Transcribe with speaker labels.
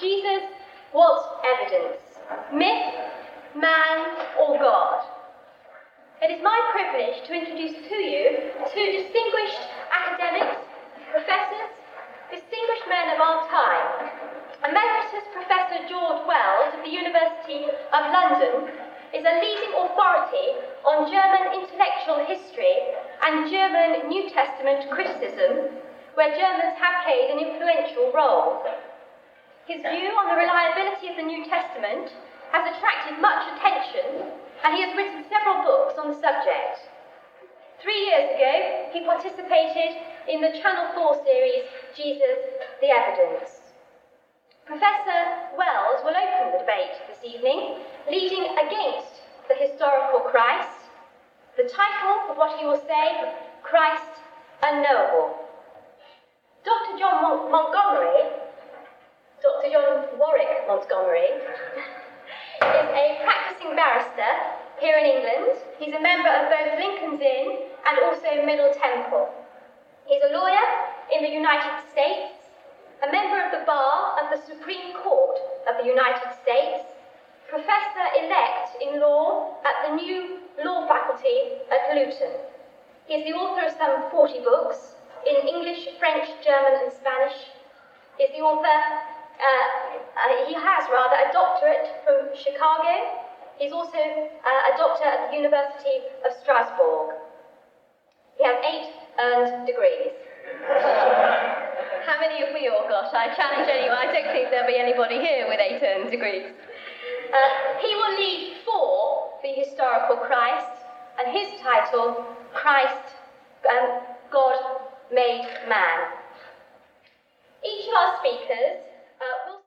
Speaker 1: Jesus was evidence. Myth, man, or God? It is my privilege to introduce to you two distinguished academics, professors, distinguished men of our time. Emeritus Professor George Wells of the University of London is a leading authority on German intellectual history and German New Testament criticism, where Germans have played an influential role. His view on the reliability of the New Testament has attracted much attention, and he has written several books on the subject. 3 years ago, he participated in the Channel 4 series, Jesus, the Evidence. Professor Wells will open the debate this evening, leading against the historical Christ. The title of what he will say, Christ Unknowable. Dr. John Warwick Montgomery, is a practicing barrister here in England. He's a member of both Lincoln's Inn and also Middle Temple. He's a lawyer in the United States, a member of the Bar of the Supreme Court of the United States, Professor-elect in law at the new law faculty at Luton. He is the author of some 40 books in English, French, German and Spanish. He is the author, he has a doctorate from Chicago. He's also a doctor at the University of Strasbourg. He has 8 earned degrees. How many have we all got? I challenge anyone. I don't think there'll be anybody here with 8 earned degrees. He will lead for the historical Christ, and his title, Christ, God made man. Each of our speakers